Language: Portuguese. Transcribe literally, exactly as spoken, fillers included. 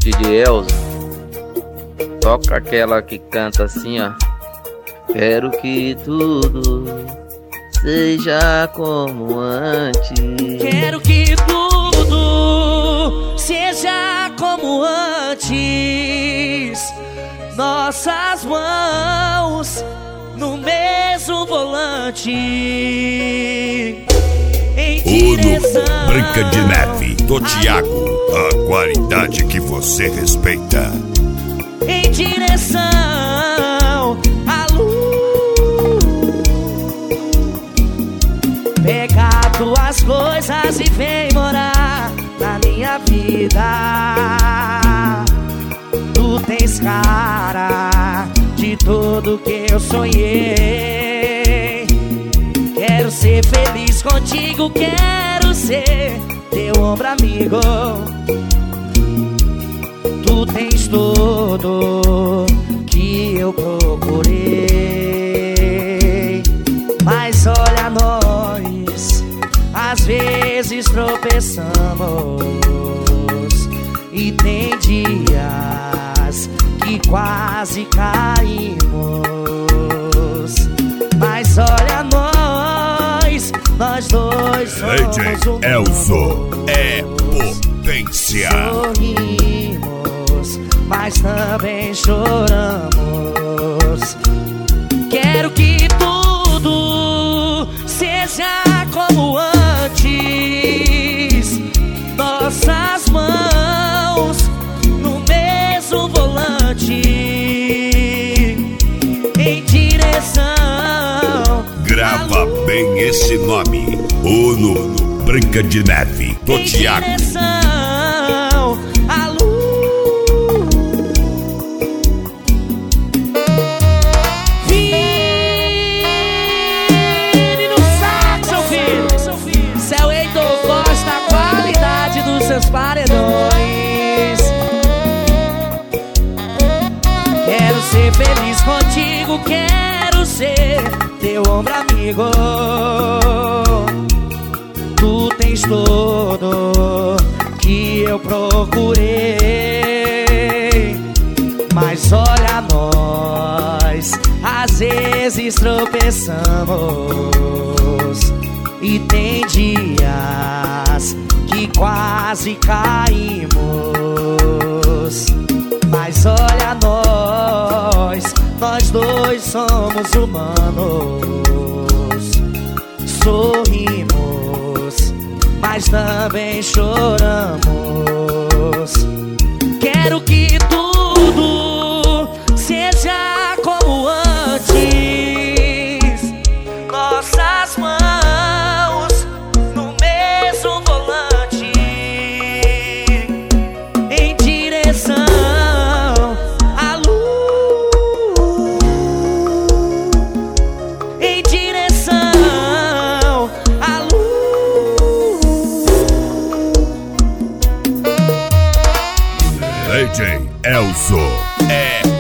D J Elzo, toca aquela que canta assim, ó. Quero que tudo seja como antes. Quero que tudo seja como antes. Nossas mãos no mesmo volante. Em direção Uno, Branca de Neve, do Thiago. A qualidade que você respeita. Em direção à luz. Pega tuas coisas e vem morar na minha vida. Tu tens cara de tudo que eu sonhei. Quero ser feliz contigo, quero ser teu ombro amigo. Tu tens tudo que eu procurei. Mas olha nós, às vezes tropeçamos. E tem dias que quase caímos. Mas olha nós, nós dois somos D J Elzo é potência. Sorrimos, mas também choramos. Quero que tudo seja como antes. Nossas mãos no mesmo volante. Em direção. Grava bem esse nome. Uno, Branca de Neve, do Thiago. Em direção à luz. Vire no saco, seu filho. Seu Heitor gosta da qualidade dos seus paredões. Quero ser feliz contigo, quero ser teu ombro amigo. Tu tens tudo que eu procurei. Mas olha nós, às vezes tropeçamos. E tem dias que quase caímos. Mas olha nós, nós dois somos humanos. Sorrimos, mas também choramos. Quero que tudo seja como antes. Nossas mãos no mesmo volante. Em direção à luz. Em direção à luz. D J Elzo é